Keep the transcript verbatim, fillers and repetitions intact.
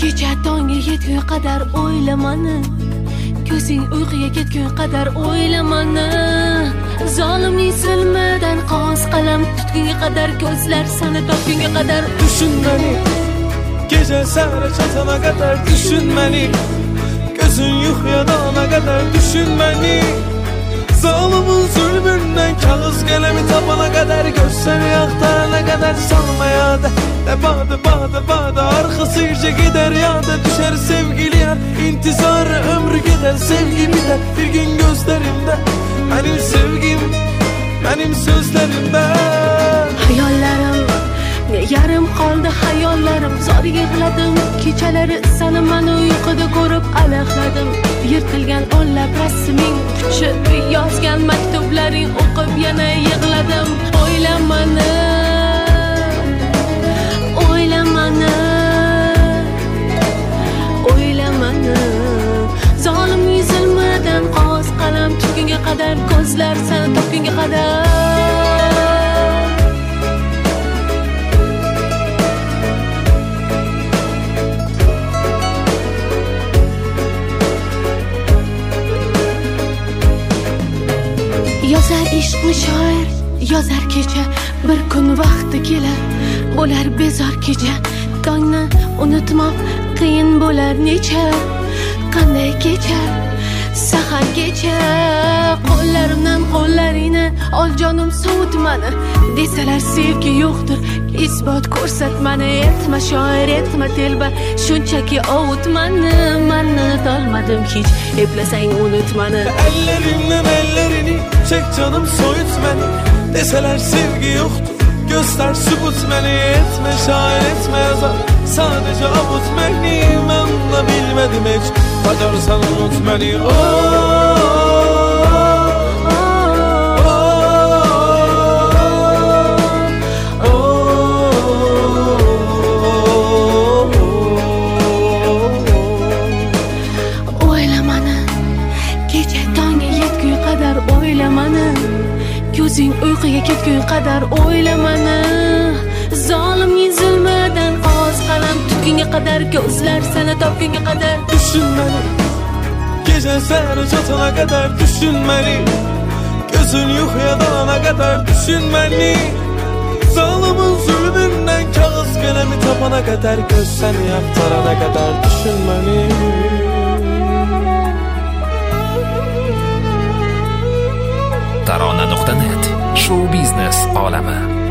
Kecha tongga yetgunga qadar o'ylamani, ko'zing uyquga ketgunga qadar o'ylamani. Zolimning zulmidan qog'oz qalam tutgunga qadar, ko'zlar seni topgunga qadar düşün meni. Gece sahra çatana kadar düşün meni. Gözün yuxuya dalana kadar düşün meni. Zalimin zulmünden kağız kalemi tapana kadar, gözleri aktarana kadar salma yada. De bağda bağda bağda arkası irce gider yada. Düşer sevgili yar intizarı ömrü gider, sevgi biter bir gün gözlerimde. Benim sevgim, benim sözlerimde. Hayollarim yarım qoldi, hayollarim zor yig'ladim. Kechalari seni men uyquda ko'rib alaqladim. Yirtilgan o'nlab rasming, quchib yozgan maktublaring o'qib yana yig'ladim. O'ylamani, o'ylamani, o'ylamani. Zolimning zulmidan qog'oz qalam tutgunga qadar, ko'zlar seni topgunga qadar. Yozar ishqni shoir, yozar kecha, bir kun vaqti kelar, bo'lar bezor kecha. Tongni unutmoq qiyin bo'lar necha, qanday kecha, sahar kecha. Qo'llarimdan qo'llaringni ol jonim, sovutmani. Desalar sevgi yo'qdir, isbot ko'rsatmani. Etma shoir, etma telba, shunchaki ovutmani. Men unutolmadim hech, eplasang unutmani. Ellerimden ellerini çek canım, soyut beni. Deseler sevgi yoktur, göster sübut beni. Etme şair, etme yazar, sadece avut beni. Ben de bilmedim hiç, bacarsan unut beni. O'ylamani, ko'zing uyquga ketgunga qadar o'ylamani. Zolimning zulmidan qog'oz qalam tutgunga qadar, ko'zlar seni topgunga qadar. Düşün beni. Gece sahra çatana kadar düşün beni. Gözün yuxuya dalana kadar düşün beni. Zalimin zulmünden kağız kalemi tapana kadar, göz seni aktarana kadar düşün beni. tarona nuqta net Show biznes olami.